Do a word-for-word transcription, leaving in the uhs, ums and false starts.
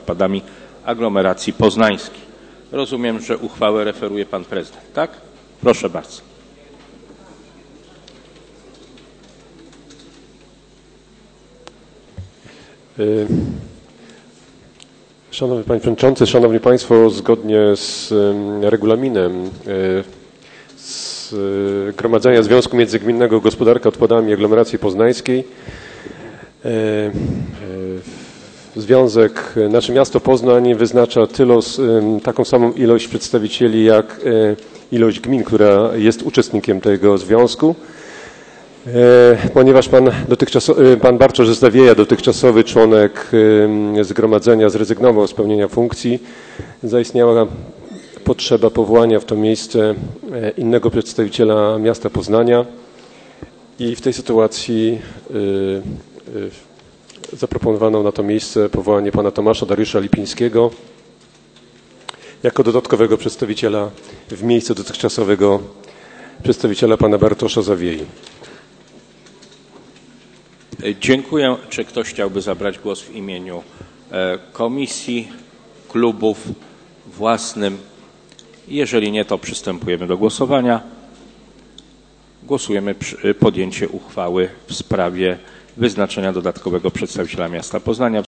odpadami aglomeracji poznańskiej. Rozumiem, że uchwałę referuje pan prezydent, tak? Proszę bardzo. Szanowny Panie Przewodniczący, Szanowni Państwo, zgodnie z regulaminem Zgromadzenia Związku Międzygminnego Gospodarka Odpadami Aglomeracji Poznańskiej Związek, nasze miasto Poznań wyznacza tylos, taką samą ilość przedstawicieli jak ilość gmin, która jest uczestnikiem tego związku. Ponieważ pan, pan Bartosz Zawieja, dotychczasowy członek zgromadzenia, zrezygnował z pełnienia funkcji, zaistniała potrzeba powołania w to miejsce innego przedstawiciela miasta Poznania i w tej sytuacji zaproponowano na to miejsce powołanie pana Tomasza Dariusza Lipińskiego jako dodatkowego przedstawiciela w miejsce dotychczasowego przedstawiciela pana Bartosza Zawiei. Dziękuję. Czy ktoś chciałby zabrać głos w imieniu komisji, klubów, własnym? Jeżeli nie, to przystępujemy do głosowania. Głosujemy przy podjęcie uchwały w sprawie wyznaczenia dodatkowego przedstawiciela miasta Poznania.